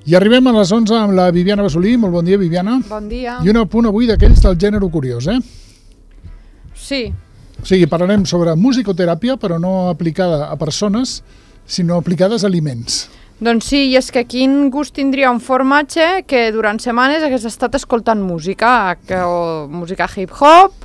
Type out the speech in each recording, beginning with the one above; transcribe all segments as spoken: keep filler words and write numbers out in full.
I arribem a les onze amb la Viviana Basolí. Molt bon dia, Viviana. Bon dia. I un apunt avui d'aquells del gènere curiós, eh? Sí. O sigui, parlarem sobre musicoteràpia, però no aplicada a persones, sinó aplicades a aliments. Doncs sí, i és que quin gust tindria un formatge que durant setmanes hagués estat escoltant música, que, o música hip-hop,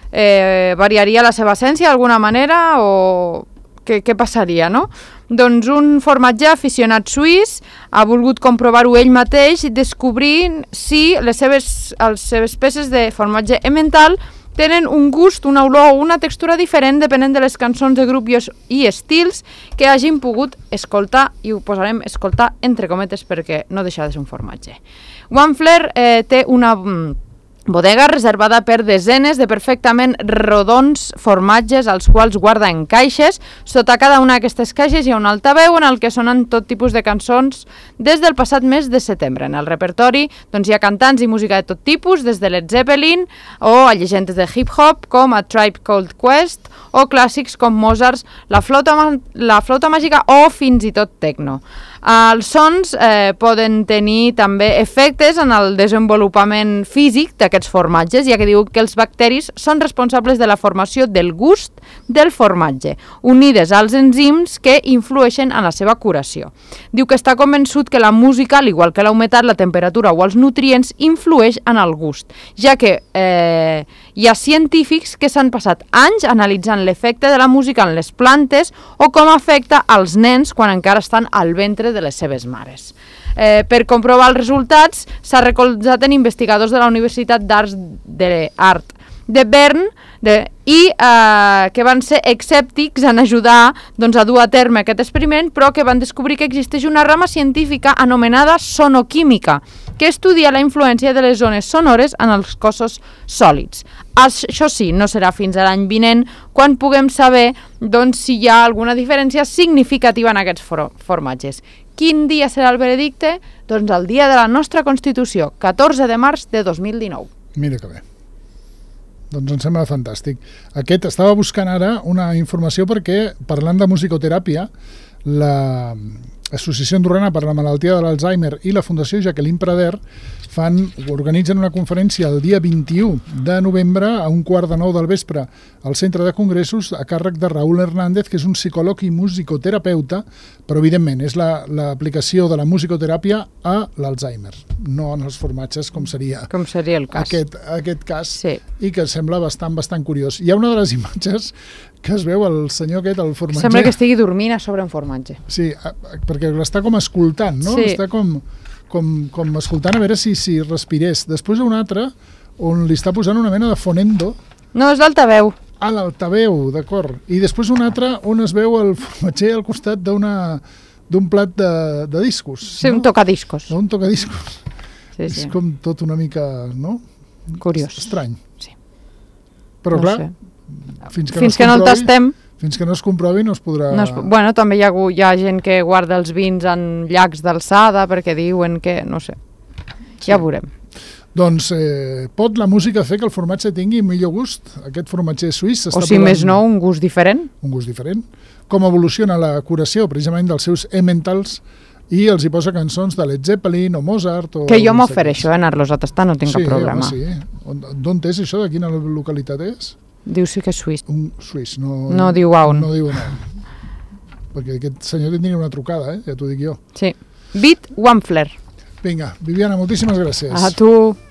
eh, variaria la seva essència d'alguna manera, o què, què passaria, no? Doncs un formatger aficionat suís ha volgut comprovar-ho ell mateix i descobrir si les seves, les seves peces de formatge emmental tenen un gust, una olor o una textura diferent depenent de les cançons de grup i estils que hagin pogut escoltar, i ho posarem escoltar entre cometes perquè no deixa de ser un formatge. Wamfler eh, té una bodega reservada per desenes de perfectament rodons formatges als quals guarda en caixes. Sota cada una d'aquestes caixes hi ha un altaveu en el que sonen tot tipus de cançons des del passat mes de setembre. En el repertori doncs, hi ha cantants i música de tot tipus, des de Led Zeppelin o a llegendes de hip-hop com A Tribe Called Quest o clàssics com Mozart, la flauta, la flauta màgica o fins i tot techno. Els sons eh, poden tenir també efectes en el desenvolupament físic d'aquests formatges, ja que diu que els bacteris són responsables de la formació del gust del formatge, unides als enzims que influeixen en la seva curació. Diu que està convençut que la música, al igual que la humitat, la temperatura o els nutrients, influeix en el gust, ja que eh, hi ha científics que s'han passat anys analitzant l'efecte de la música en les plantes o com afecta als nens quan encara estan al ventre de les seves mares. Eh, per comprovar els resultats s'ha recolzat en investigadors de la Universitat d'Arts de, Art de Bern de, i eh, que van ser escèptics en ajudar doncs, a dur a terme aquest experiment, però que van descobrir que existeix una rama científica anomenada sonoquímica, que estudia la influència de les zones sonores en els cossos sòlids. Això sí, no serà fins a l'any vinent quan puguem saber doncs, si hi ha alguna diferència significativa en aquests for formatges. Quin dia serà el veredicte? Doncs el dia de la nostra Constitució, catorze de març de dos mil dinou. Mira que bé. Doncs em sembla fantàstic. Aquest, estava buscant ara una informació perquè, parlant de musicoteràpia, l'Associació Andorrana per la Malaltia de l'Alzheimer i la Fundació Jacqueline Prader fan, organitzen una conferència el dia vint-i-u de novembre a un quart de nou del vespre al Centre de Congressos a càrrec de Raúl Hernández, que és un psicòleg i musicoterapeuta, però evidentment és l'aplicació la, de la musicoteràpia a l'Alzheimer, no en els formatges com seria, com seria el cas. Aquest, aquest cas, sí. I que sembla bastant, bastant curiós. Hi ha una de les imatges que es veu el senyor aquest, el formatger. Sembla que estigui dormint a sobre un formatge. Sí, perquè l'està com escoltant, no? Sí. Està com... Com, com escoltant a veure si, si respirés. Després hi ha un altre on li està posant una mena de fonendo. No, és l'altaveu. Ah, l'altaveu, d'acord. I després un altre on es veu el formatger al costat d'una d'un plat de, de discos. Sí, no? Un tocadiscos. Un tocadiscos. Sí, és sí. com tot una mica, no? Curiós. Estrany. Sí. Però no clar, sé. fins que, fins no, que no el tastem... Fins que no es comprovi no es podrà... No es, bueno, també hi ha, hi ha gent que guarda els vins en llacs d'alçada perquè diuen que, no sé, sí. Ja veurem. Doncs eh, pot la música fer que el formatge tingui millor gust? Aquest formatger suís s'està O si provant... més no, un gust diferent. Un gust diferent. Com evoluciona la curació precisament dels seus emmentals i els hi posa cançons de Led Zeppelin o Mozart... O que jo m'ofereixo, eh, anar-los a tastar, no tinc sí, cap problema. Sí, home, sí. D'on és això? De quina localitat és? Diu sí que és suís. Un suís, no... No diu on. No diu on. Perquè aquest senyor tindria una trucada, eh? Ja t'ho dic jo. Sí. Beat Wamfler. Vinga, Viviana, moltíssimes gràcies. A tu.